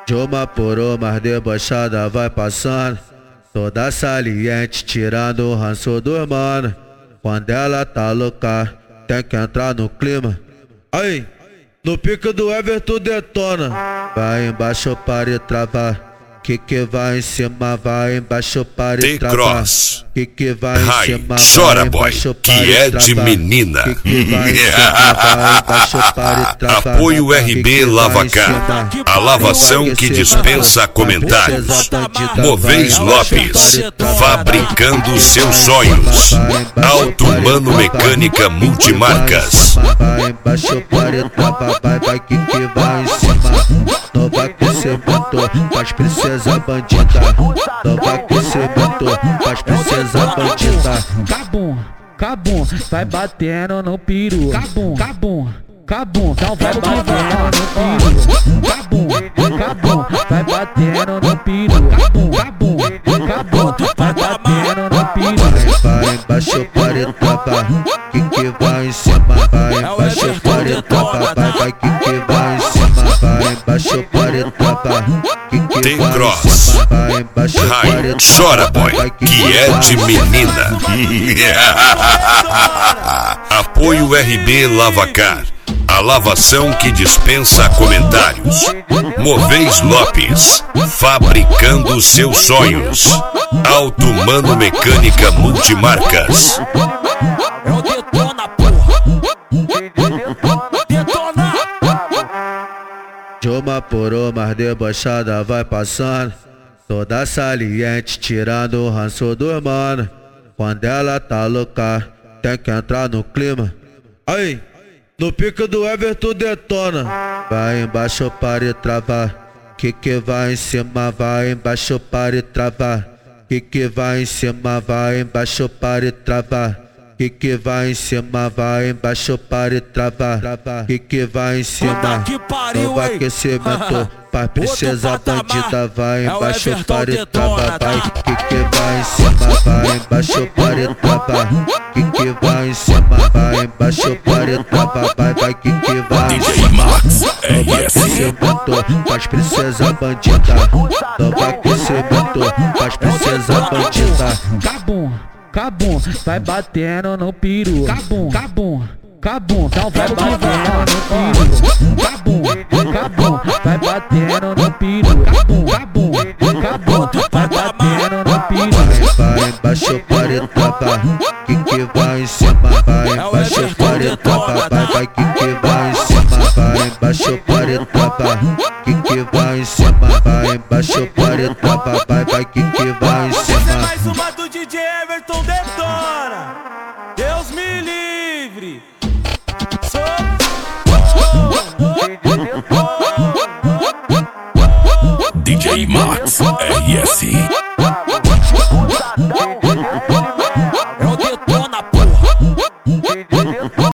De uma por uma as debochada vai passando, toda saliente tirando o ranço do mano. Quando ela tá louca, tem que entrar no clima. Aí, no pique do Everton detona. Vai embaixo para travar. Que vai em cima, vai embaixo para travar. Que vai em cima, chora boy, que é de menina. Apoio RB Lavacar, a lavação que dispensa comentários. Moveis Lopes, fabricando seus sonhos. Auto Mano Mecânica Multimarcas. Vai embaixo para travar, vai que vai em cima. Nova crescimento, faz princesa bandida. Nova crescimento, faz princesa bandida. Cabum, cabum, vai batendo no peru. Cabum, cabum, cabum, então vai batendo no peru. Cabum, cabum, vai batendo no peru. Cabum, cabum, cabum, vai batendo no peru. Vai embaixo para travar, que vai em cima. Vai embaixo para travar, vai que vai em cima. Vai embaixo para travar, Tem Cross, chora boy, que é de menina. Apoio RB Lavacar, a lavação que dispensa comentários. Moveis Lopes, fabricando seus sonhos. Auto Mano Mecânica Multimarcas. É o detona, porra. Detona. De uma por uma as debochada vai passando, toda saliente tirando o ranço do mano. Quando ela tá louca, tem que entrar no clima. Aí, no pique do Everton detona. Vai embaixo para travar. Que vai em cima, vai embaixo para travar. Que vai em cima, vai embaixo para travar. Que vai em cima, vai embaixo para travar. Que vai em cima, novo aquecimento, faz princesa bandida. Vai embaixo para travar, vai. Que vai em cima, vai embaixo para travar. Que vai em cima, vai embaixo para travar, vai. Que vai em cima, novo aquecimento, faz princesa bandida. Novo aquecimento, faz princesa bandida. Cabum, cabum, vai batendo no peru. Cabum, cabum, cabum, então vai batendo no peru. Cabum, cabum, vai batendo no peru. Cabum, cabum, cabum, vai batendo no peru. Vai embaixo para travar, que vai em cima. Vai embaixo para travar, vai que vai em cima. Vai embaixo para travar, que vai em cima. Vai embaixo para travar, vai que vai em cima. Mais uma do DJ Everton detona. Deus me livre. DJ Max RS.